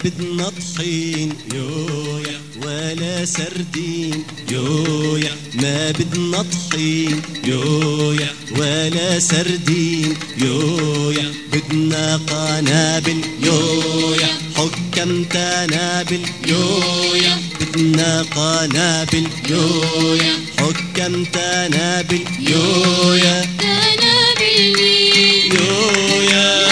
بدنا طحين يويا ولا سردين يويا، ما بدنا طحين يويا ولا سردين يويا، بدنا قنابل يويا حكم تنابل يويا، بدنا قنابل يويا حكم تنابل يويا، تنابل مين يويا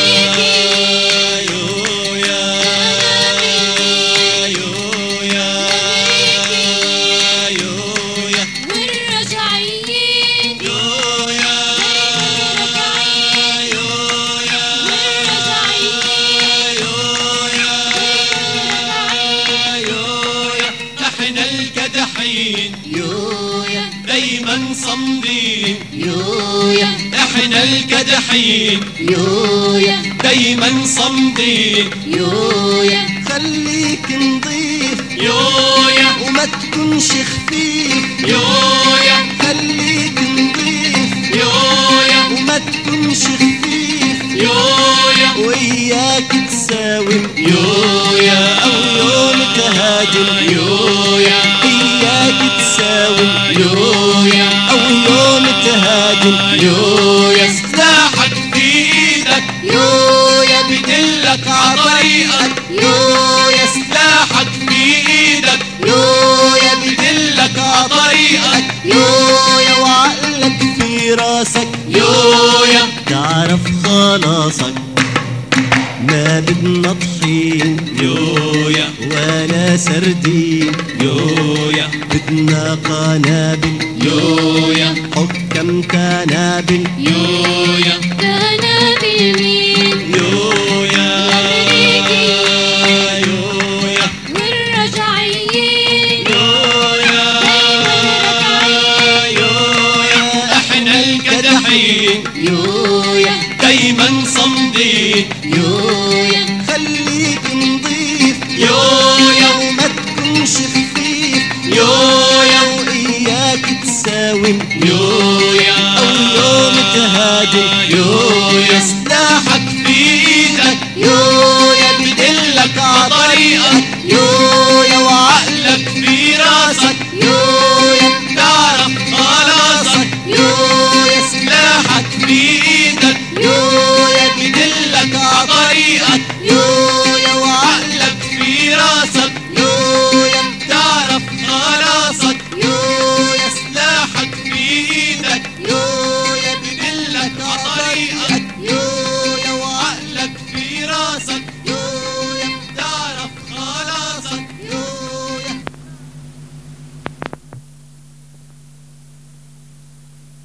يويا دايما صمدين يويا، احنا الكدحين يويا دايما صمدين يويا، خليك نضيف يويا وما تكونش خفيف يويا، خليك نضيف يويا وما تكونش خفيف يويا، وياك تساوم يويا او يوم تهاجم يويا، اياك تساوم يويا او يوم تهاجم يويا، سلاحك بايدك يويا بدلك عطريقك يويا، سلاحك بايدك يويا بدلك عطريقك يويا، وعقلك في راسك يويا تعرف خلاصك، ما بدنا طحين يويا ولا سردين يويا، بدنا قنابل يويا حكم تنابل يويا، تنابل مين يويا يويا والرجعيين يويا يويا، احنا الكدحين يويا دايما صمدين يويا، خليك نضيف يويا وما تكونش خفيف يويا، وإياك تساوم يويا أو يوم تهاجم يويا.